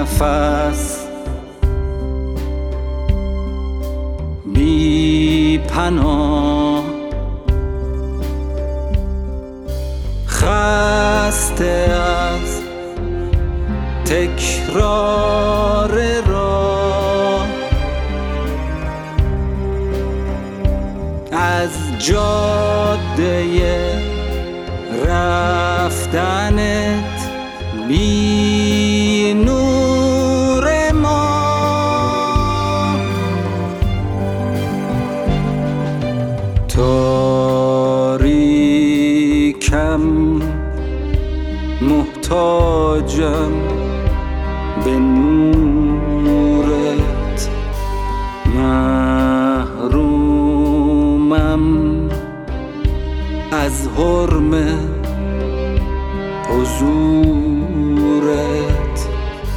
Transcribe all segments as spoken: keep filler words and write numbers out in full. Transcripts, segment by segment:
نفس بی پناه، خسته از تکرار راه، از جاده رفتنت بی نور ما، تاریکم محتاجم به نورت، محرومم از حرم حضورت.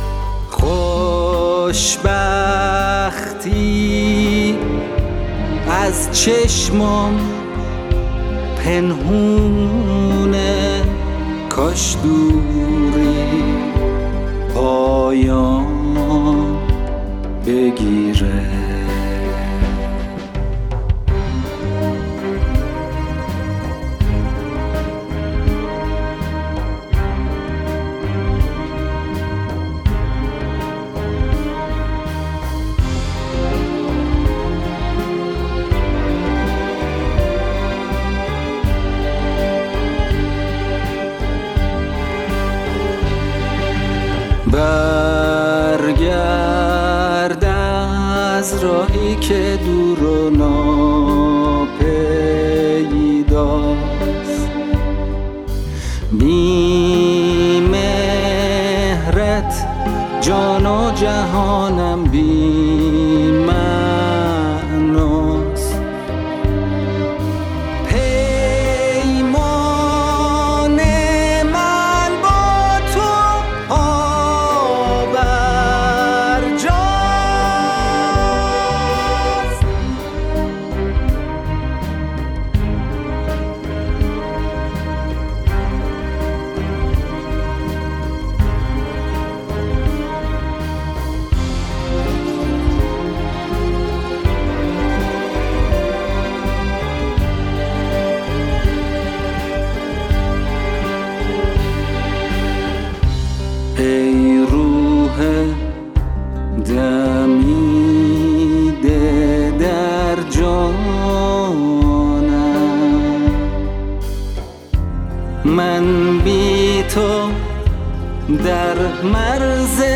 خوشبختی از چشمم پنهونه، کاش دوری پایان بگیره. برگرد از راهی که دور و ناپیداست، بی مهرت جان و جهانم بی معناست. پیمان من با تو آبرجاست، ای روح دمیده در جانم، من بی تو در مرز